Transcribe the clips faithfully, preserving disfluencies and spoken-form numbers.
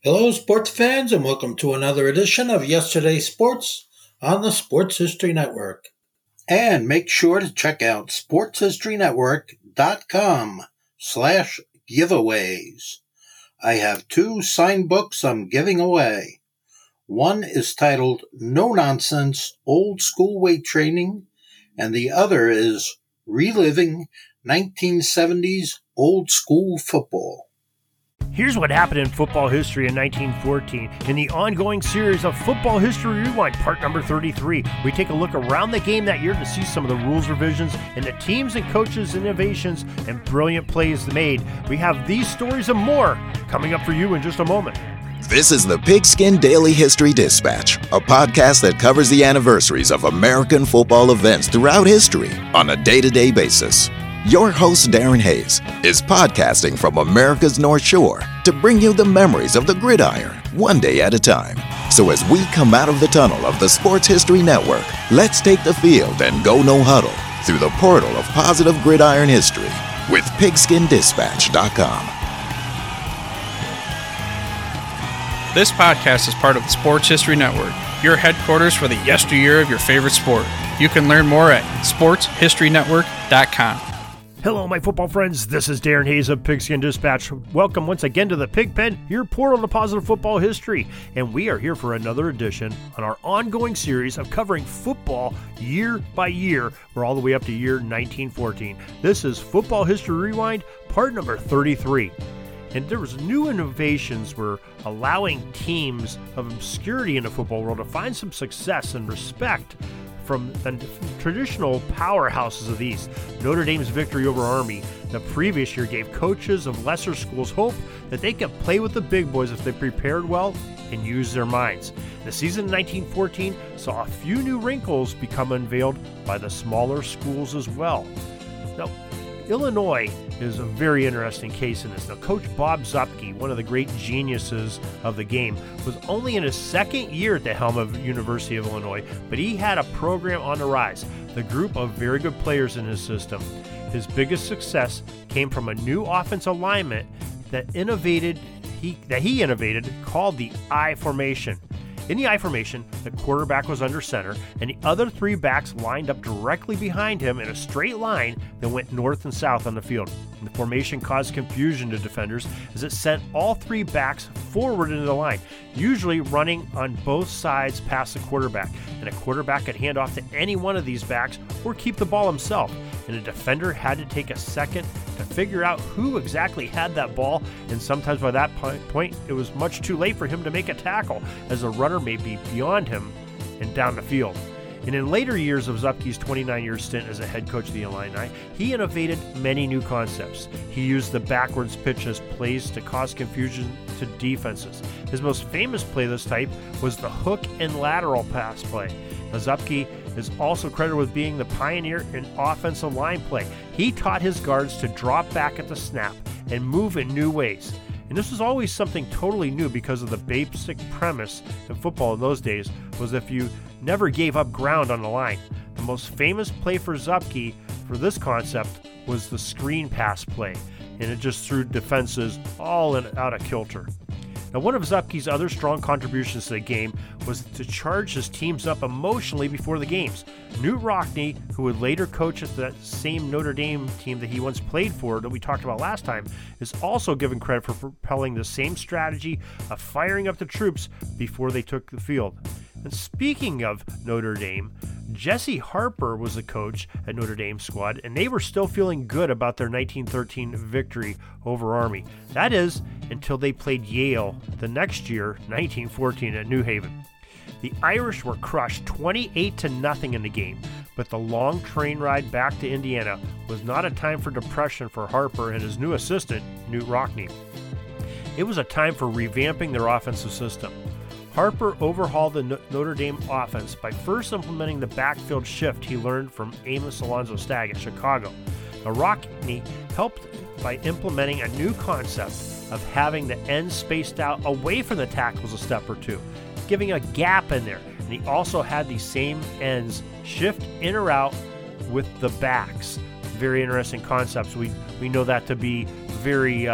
Hello, sports fans, and welcome to another edition of Yesterday's Sports on the Sports History Network. And make sure to check out sportshistorynetwork.com slash giveaways. I have two signed books I'm giving away. One is titled No Nonsense Old School Weight Training, and the other is Reliving nineteen seventies Old School Football. Here's what happened in football history in nineteen fourteen. In the ongoing series of Football History Rewind, part number thirty-three, we take a look around the game that year to see some of the rules revisions and the teams and coaches' innovations and brilliant plays made. We have these stories and more coming up for you in just a moment. This is the Pigskin Daily History Dispatch, a podcast that covers the anniversaries of American football events throughout history on a day-to-day basis. Your host, Darren Hayes, is podcasting from America's North Shore to bring you the memories of the gridiron, one day at a time. So as we come out of the tunnel of the Sports History Network, let's take the field and go no huddle through the portal of positive gridiron history with pigskin dispatch dot com. This podcast is part of the Sports History Network, your headquarters for the yesteryear of your favorite sport. You can learn more at sports history network dot com. Hello, my football friends. This is Darren Hayes of Pigskin Dispatch. Welcome once again to the Pigpen, your portal to positive football history. And we are here for another edition on our ongoing series of covering football year by year. We're all the way up to year nineteen fourteen. This is Football History Rewind, part number thirty-three. And there was new innovations were allowing teams of obscurity in the football world to find some success and respect from the traditional powerhouses of the East. Notre Dame's victory over Army the previous year gave coaches of lesser schools hope that they could play with the big boys if they prepared well and used their minds. The season of nineteen fourteen saw a few new wrinkles become unveiled by the smaller schools as well. Now, Illinois is a very interesting case in this. Now, Coach Bob Zuppke, one of the great geniuses of the game, was only in his second year at the helm of University of Illinois, but he had a program on the rise, the group of very good players in his system. His biggest success came from a new offensive alignment that innovated he that he innovated called the I formation. In the I formation, the quarterback was under center, and the other three backs lined up directly behind him in a straight line that went north and south on the field. And the formation caused confusion to defenders as it sent all three backs forward into the line, usually running on both sides past the quarterback. And a quarterback could hand off to any one of these backs or keep the ball himself. And a defender had to take a second to figure out who exactly had that ball, and sometimes by that point it was much too late for him to make a tackle, as the runner may be beyond him and down the field. And in later years of Zuppke's twenty-nine-year stint as a head coach of the Illini, he innovated many new concepts. He used the backwards pitch as plays to cause confusion to defenses. His most famous play of this type was the hook and lateral pass play. Now, Zuppke is also credited with being the pioneer in offensive line play. He taught his guards to drop back at the snap and move in new ways. And this was always something totally new because of the basic premise in football in those days was if you never gave up ground on the line. The most famous play for Zuppke for this concept was the screen pass play, and it just threw defenses all in, out of kilter. Now, one of Zuppke's other strong contributions to the game was to charge his teams up emotionally before the games. Knute Rockne, who would later coach at that same Notre Dame team that he once played for that we talked about last time, is also given credit for propelling the same strategy of firing up the troops before they took the field. And speaking of Notre Dame, Jesse Harper was the coach at Notre Dame squad, and they were still feeling good about their nineteen thirteen victory over Army. That is, until they played Yale the next year, nineteen fourteen, at New Haven. The Irish were crushed twenty-eight to nothing in the game, but the long train ride back to Indiana was not a time for depression for Harper and his new assistant, Knute Rockne. It was a time for revamping their offensive system. Harper overhauled the Notre Dame offense by first implementing the backfield shift he learned from Amos Alonzo Stagg at Chicago. Now, Rockne helped by implementing a new concept of having the ends spaced out away from the tackles a step or two, giving a gap in there. And he also had these same ends shift in or out with the backs. Very interesting concepts. We we know that to be very uh,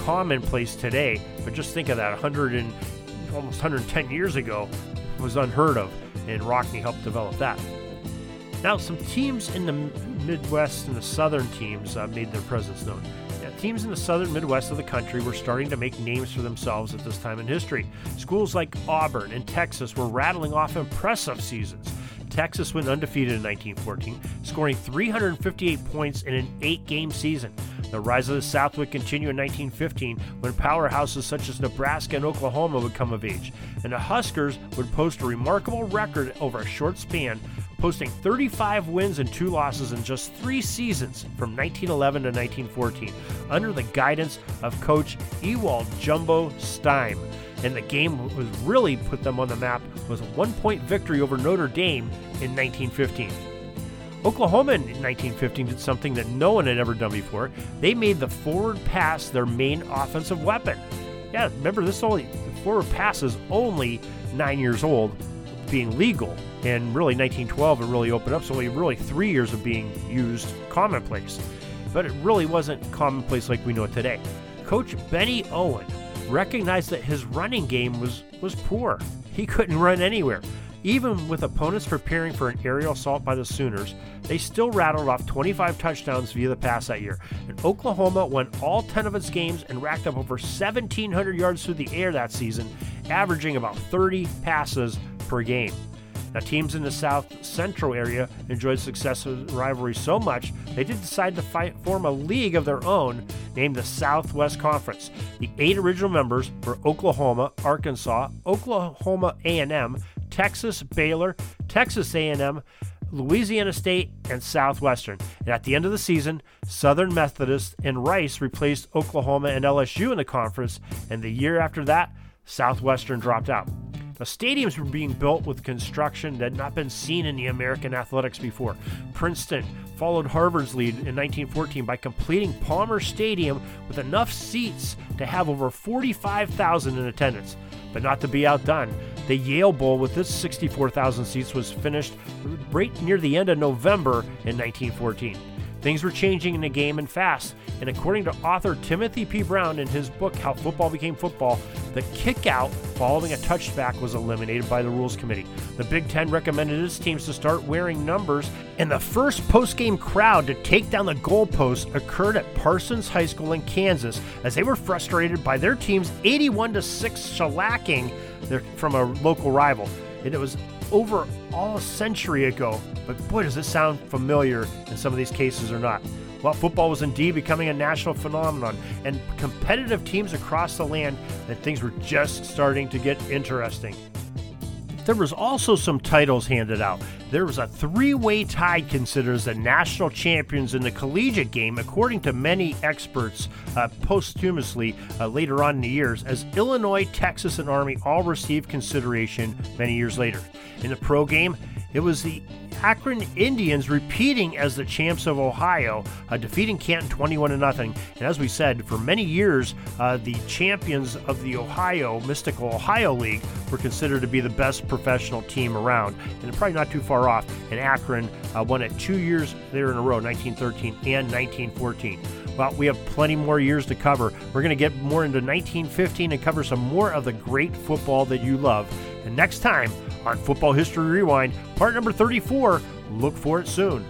commonplace today, but just think of that, one hundred and almost one hundred ten years ago was unheard of, and Rockne helped develop that. Now, some teams in the Midwest and the Southern teams uh, made their presence known. Now, teams in the Southern Midwest of the country were starting to make names for themselves at this time in history. Schools like Auburn and Texas were rattling off impressive seasons. Texas went undefeated in nineteen fourteen, scoring three hundred fifty-eight points in an eight-game season. The rise of the South would continue in nineteen fifteen when powerhouses such as Nebraska and Oklahoma would come of age, and the Huskers would post a remarkable record over a short span, posting thirty-five wins and two losses in just three seasons from nineteen eleven to nineteen fourteen, under the guidance of Coach Ewald Jumbo Steim. And the game was really put them on the map was a one-point victory over Notre Dame in nineteen fifteen. Oklahoma in nineteen fifteen did something that no one had ever done before. They made the forward pass their main offensive weapon. Yeah, remember, this only the forward pass is only nine years old, being legal, and really nineteen twelve it really opened up, so only really three years of being used commonplace. But it really wasn't commonplace like we know it today. Coach Benny Owen recognized that his running game was, was poor. He couldn't run anywhere. Even with opponents preparing for an aerial assault by the Sooners, they still rattled off twenty-five touchdowns via the pass that year. And Oklahoma won all ten of its games and racked up over seventeen hundred yards through the air that season, averaging about thirty passes per game. Now, teams in the South Central area enjoyed success of the rivalry so much, they did decide to fight, form a league of their own named the Southwest Conference. The eight original members were Oklahoma, Arkansas, Oklahoma A and M, Texas, Baylor, Texas A and M, Louisiana State, and Southwestern. And at the end of the season, Southern Methodist and Rice replaced Oklahoma and L S U in the conference, and the year after that, Southwestern dropped out. Now, stadiums were being built with construction that had not been seen in the American athletics before. Princeton followed Harvard's lead in nineteen fourteen by completing Palmer Stadium with enough seats to have over forty-five thousand in attendance. But not to be outdone, the Yale Bowl with its sixty-four thousand seats was finished right near the end of November in nineteen fourteen. Things were changing in the game and fast, and according to author Timothy P. Brown in his book, How Football Became Football, the kick-out following a touchback was eliminated by the Rules Committee. The Big Ten recommended its teams to start wearing numbers, and the first post-game crowd to take down the goalposts occurred at Parsons High School in Kansas, as they were frustrated by their team's eighty-one to six shellacking from a local rival. And it was over all a century ago, but boy, does it sound familiar in some of these cases or not. Well, football was indeed becoming a national phenomenon, and competitive teams across the land, and things were just starting to get interesting. There was also some titles handed out. There was a three-way tie considered as the national champions in the collegiate game, according to many experts uh, posthumously uh, later on in the years, as Illinois, Texas, and Army all received consideration many years later. In the pro game, it was the Akron Indians repeating as the champs of Ohio, uh, defeating Canton twenty-one to nothing. And as we said, for many years, uh, the champions of the Ohio, mystical Ohio League, were considered to be the best professional team around. And probably not too far off. And Akron uh, won it two years there in a row, nineteen thirteen and nineteen fourteen. Well, we have plenty more years to cover. We're going to get more into nineteen fifteen and cover some more of the great football that you love. And next time on Football History Rewind, part number thirty-four, look for it soon.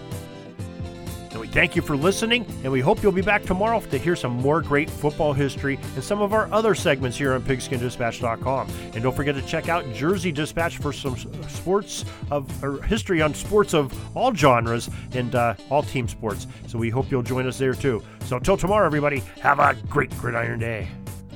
And we thank you for listening, and we hope you'll be back tomorrow to hear some more great football history and some of our other segments here on pigskin dispatch dot com. And don't forget to check out Jersey Dispatch for some sports of or history on sports of all genres and uh, all team sports. So we hope you'll join us there too. So until tomorrow, everybody, have a great gridiron day.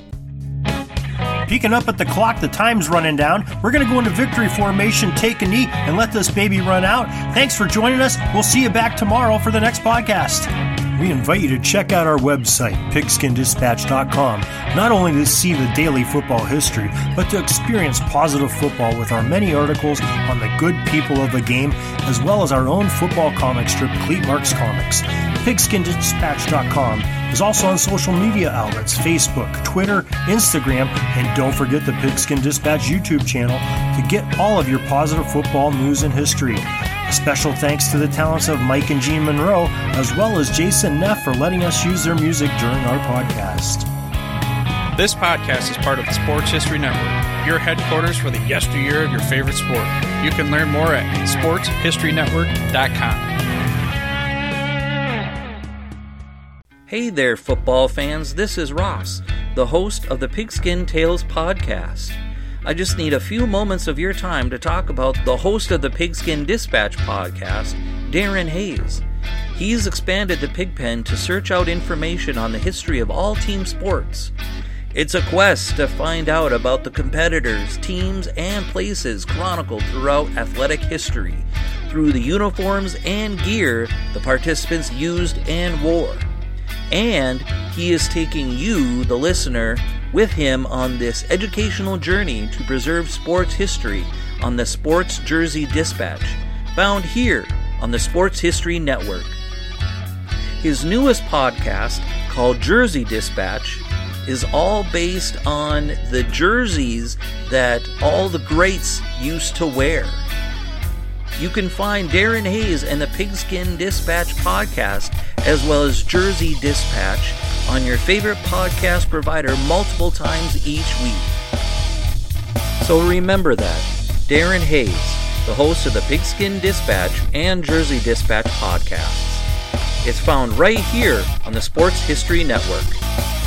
Peeking up at the clock, the time's running down. We're going to go into victory formation, take a knee, and let this baby run out. Thanks for joining us. We'll see you back tomorrow for the next podcast. We invite you to check out our website, pigskin dispatch dot com, not only to see the daily football history, but to experience positive football with our many articles on the good people of the game, as well as our own football comic strip, Cleat Marks Comics. pigskin dispatch dot com is also on social media outlets, Facebook, Twitter, Instagram, and don't forget the Pigskin Dispatch YouTube channel to get all of your positive football news and history. A special thanks to the talents of Mike and Gene Monroe, as well as Jason Neff for letting us use their music during our podcast. This podcast is part of the Sports History Network, your headquarters for the yesteryear of your favorite sport. You can learn more at sports history network dot com. Hey there, football fans. This is Ross, the host of the Pigskin Tales podcast. I just need a few moments of your time to talk about the host of the Pigskin Dispatch podcast, Darren Hayes. He's expanded the Pigpen to search out information on the history of all team sports. It's a quest to find out about the competitors, teams, and places chronicled throughout athletic history through the uniforms and gear the participants used and wore. And he is taking you, the listener, with him on this educational journey to preserve sports history on the Sports Jersey Dispatch, found here on the Sports History Network. His newest podcast, called Jersey Dispatch, is all based on the jerseys that all the greats used to wear. You can find Darren Hayes and the Pigskin Dispatch podcast, as well as Jersey Dispatch, on your favorite podcast provider multiple times each week. So remember that, Darren Hayes, the host of the Pigskin Dispatch and Jersey Dispatch podcasts. It's found right here on the Sports History Network.